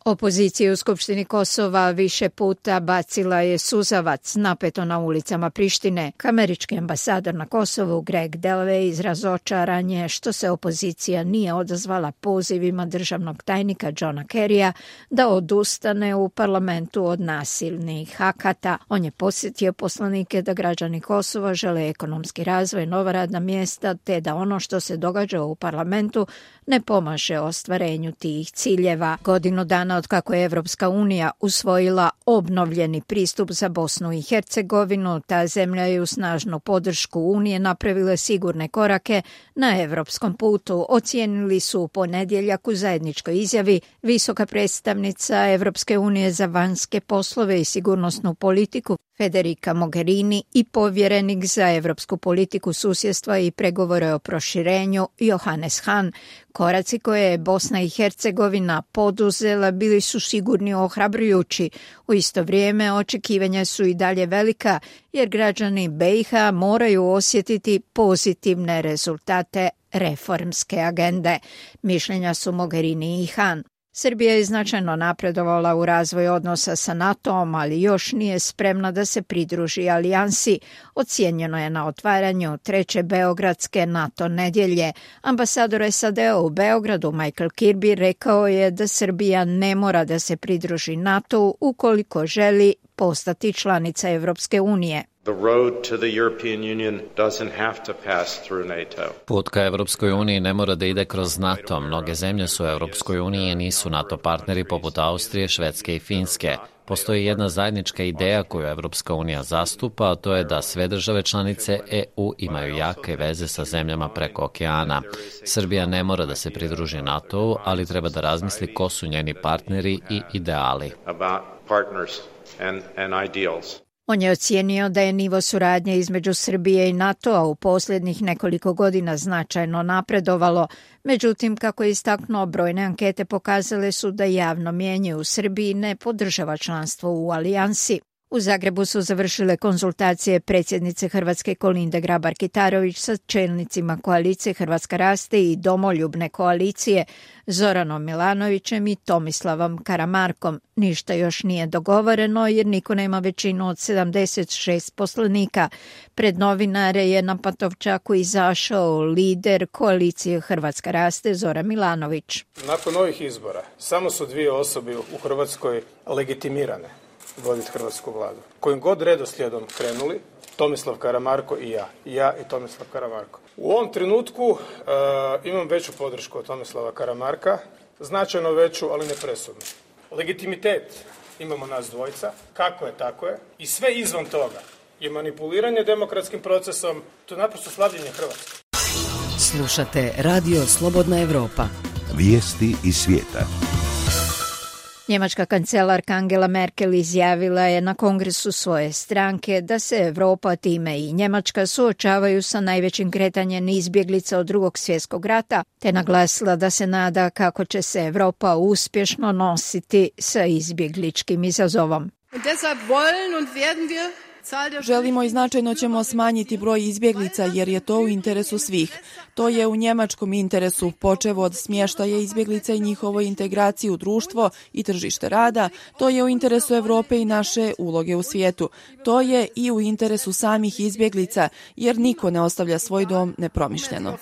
Opozicija u Skupštini Kosova više puta bacila je suzavac napeto na ulicama Prištine. Američki ambasador na Kosovu Greg Delvey izrazio očaranje što se opozicija nije odazvala pozivima državnog tajnika Johna Kerrya da odustane u parlamentu od nasilnih akata. On je podsjetio poslanike da građani Kosova žele ekonomski razvoj, nova radna mjesta, te da ono što se događa u parlamentu ne pomaže ostvarenju tih ciljeva. Godinu dana od kako je Evropska unija usvojila obnovljeni pristup za Bosnu i Hercegovinu, ta zemlja je u snažnu podršku Unije napravila sigurne korake na evropskom putu, ocijenili su u ponedjeljak u zajedničkoj izjavi visoka predstavnica Evropske unije za vanjske poslove i sigurnosnu politiku Federica Mogherini i povjerenik za evropsku politiku susjedstva i pregovore o proširenju Johannes Hahn. Koraci koje je Bosna i Hercegovina poduzela bili su sigurni ohrabrujući. U isto vrijeme očekivanja su i dalje velika jer građani BiH moraju osjetiti pozitivne rezultate reformske agende. Mišljenja su Mogherini i Hahn. Srbija je značajno napredovala u razvoju odnosa sa NATO-om, ali još nije spremna da se pridruži alijansi. Ocijenjeno je na otvaranju treće beogradske NATO nedjelje. Ambasador SAD-a u Beogradu Michael Kirby rekao je da Srbija ne mora da se pridruži NATO-u ukoliko želi postati članica Evropske unije. Put ka Evropskoj uniji ne mora da ide kroz NATO. Mnoge zemlje su u Evropskoj uniji i nisu NATO partneri poput Austrije, Švedske i Finske. Postoji jedna zajednička ideja koju Evropska unija zastupa, a to je da sve države članice EU imaju jake veze sa zemljama preko okeana. Srbija ne mora da se pridruži NATO-u, ali treba da razmisli ko su njeni partneri i ideali. On je ocijenio da je nivo suradnje između Srbije i NATO-a u posljednjih nekoliko godina značajno napredovalo. Međutim, kako je istaknuo, brojne ankete pokazale su da javno mnijenje u Srbiji ne podržava članstvo u alijansi. U Zagrebu su završile konzultacije predsjednice Hrvatske Kolinde Grabar-Kitarović sa čelnicima koalicije Hrvatska raste i Domoljubne koalicije Zoranom Milanovićem i Tomislavom Karamarkom. Ništa još nije dogovoreno jer niko nema većinu od 76 poslanika. Pred novinare je na Pantovčaku izašao lider koalicije Hrvatska raste Zoran Milanović. Nakon ovih izbora samo su dvije osobe u Hrvatskoj legitimirane voditi hrvatsku vladu. Kojim god redoslijedom krenuli, Tomislav Karamarko i ja. Ja i Tomislav Karamarko. U ovom trenutku imam veću podršku od Tomislava Karamarka, značajno veću, ali ne presudnu. Legitimitet imamo nas dvojica, kako je, tako je. I sve izvan toga je manipuliranje demokratskim procesom, to je naprosto slabljenje Hrvatske. Slušate Radio Slobodna Evropa. Vijesti iz svijeta. Njemačka kancelarka Angela Merkel izjavila je na kongresu svoje stranke da se Evropa, time i Njemačka, suočavaju sa najvećim kretanjem izbjeglica od Drugog svjetskog rata, te naglasila da se nada kako će se Evropa uspješno nositi sa izbjegličkim izazovom. Želimo i značajno ćemo smanjiti broj izbjeglica jer je to u interesu svih. To je u njemačkom interesu, počev od smještaja izbjeglica i njihovoj integraciji u društvo i tržište rada. To je u interesu Europe i naše uloge u svijetu. To je i u interesu samih izbjeglica jer niko ne ostavlja svoj dom nepromišljeno.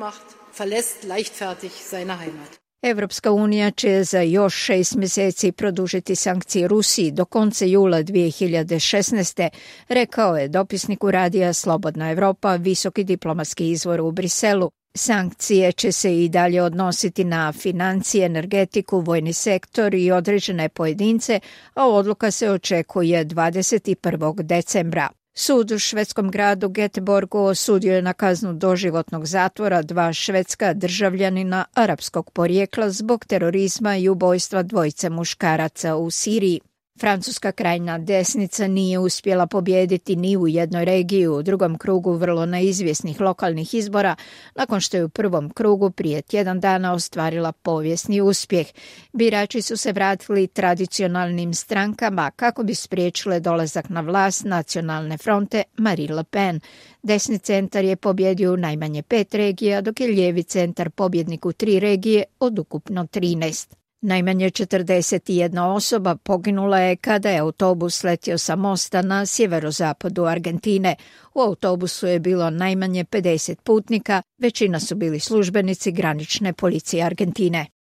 Evropska unija će za još 6 mjeseci produžiti sankcije Rusiji do konca jula 2016. rekao je dopisniku radija Slobodna Evropa, visoki diplomatski izvor u Briselu. Sankcije će se i dalje odnositi na financije, energetiku, vojni sektor i određene pojedince, a odluka se očekuje 21. decembra. Sud u švedskom gradu Göteborgu osudio je na kaznu doživotnog zatvora 2 švedska državljanina arapskog porijekla zbog terorizma i ubojstva 2 muškaraca u Siriji. Francuska krajnja desnica nije uspjela pobijediti ni u jednoj regiji u drugom krugu vrlo neizvjesnih lokalnih izbora, nakon što je u prvom krugu prije tjedan dana ostvarila povijesni uspjeh. Birači su se vratili tradicionalnim strankama kako bi spriječile dolazak na vlast Nacionalne fronte Marine Le Pen. Desni centar je pobjedio u najmanje 5 regija, dok je lijevi centar pobjednik u 3 regije od ukupno 13. Najmanje 41 osoba poginula je kada je autobus letio sa mosta na sjeverozapadu Argentine. U autobusu je bilo najmanje 50 putnika, većina su bili službenici granične policije Argentine.